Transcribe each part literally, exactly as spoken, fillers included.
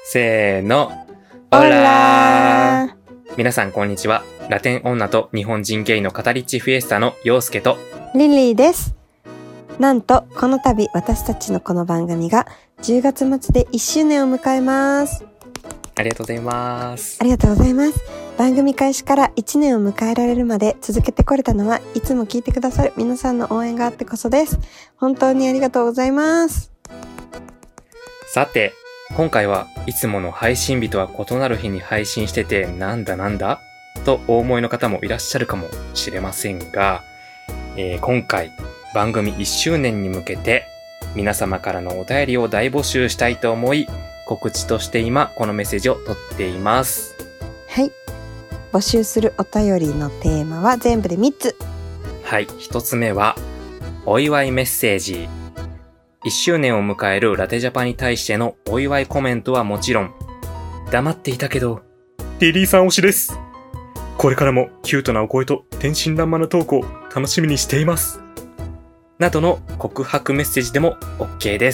せーの。 オラー皆さんこんにちは。ラテン女と日本人ゲイの語り地フィエスタの陽介とリリーです。なんとこの度私たちのこの番組がじゅうがつ末でいっしゅうねんを迎えます。 ありがとうございます。 ありがとうございます。番組開始からいちねんを迎えられるまで続けてこれたのはいつも聞いてくださる皆さんの応援があってこそです。本当にありがとうございます。 さて、今回はいつもの配信日とは異なる日に配信しててなんだなんだとお思いの方もいらっしゃるかもしれませんが、えー、今回番組いっしゅうねんに向けて皆様からのお便りを大募集したいと思い、告知として今このメッセージを取っています。 はい、募集するお便りのテーマは全部でみっつ。 はい、ひとつめはお祝いメッセージ。いっしゅうねんを迎えるラテジャパに対してのお祝いコメントはもちろん、黙っていたけどリリーさん推しです、これからもキュートなお声と天真爛漫なトークを楽しみにしていますなどの告白メッセージでも OK です。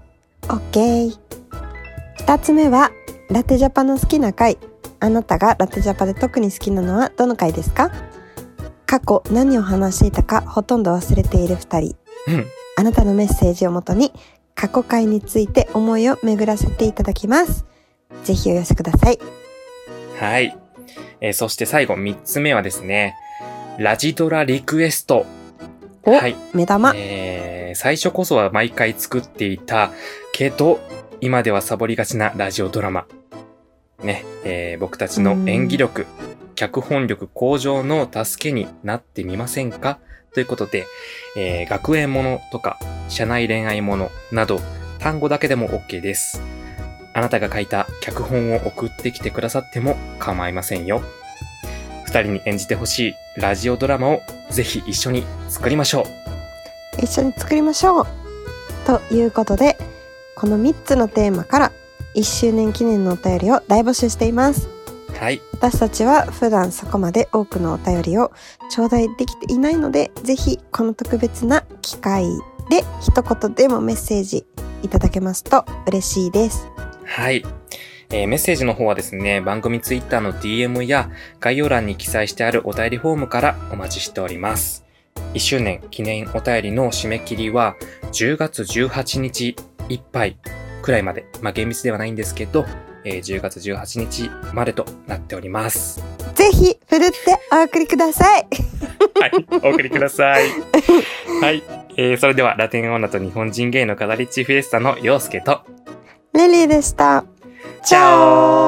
OK。 ふたつめはラテジャパの好きな回。あなたがラテジャパで特に好きなのはどの回ですか？過去何を話していたかほとんど忘れているふたり。 うんあなたのメッセージをもとに過去回について思いを巡らせていただきます。ぜひお寄せください。 はい、えー、そして最後みっつめはですね、ラジドラリクエスト。 お、 はい、 目玉、 えー、最初こそは毎回作っていたけど今ではサボりがちなラジオドラマね、えー、僕たちの演技力、脚本力向上の助けになってみませんかということで、えー、学園ものとか社内恋愛ものなど単語だけでも OK です。あなたが書いた脚本を送ってきてくださっても構いませんよ。二人に演じてほしいラジオドラマをぜひ一緒に作りましょう。 一緒に作りましょう。ということで、このみっつのテーマからいっしゅうねん記念のお便りを大募集しています。 はい。 私たちは普段そこまで多くのお便りを頂戴できていないので、ぜひこの特別な機会で一言でもメッセージいただけますと嬉しいです。 はい。えー、メッセージの方はですね、番組ツイッターの ディーエム や概要欄に記載してあるお便りフォームからお待ちしております。いっしゅうねん記念お便りの締め切りはじゅうがつじゅうはちにちいっぱいくらいまで、まあ厳密ではないんですけど、えー、じゅうがつじゅうはちにちまでとなっております。 ぜひふるってお送りください。 はい、お送りください。はい、えー、それではラテン女と日本人ゲイの語り地フィエスタの陽介とリリーでした。 チャオ。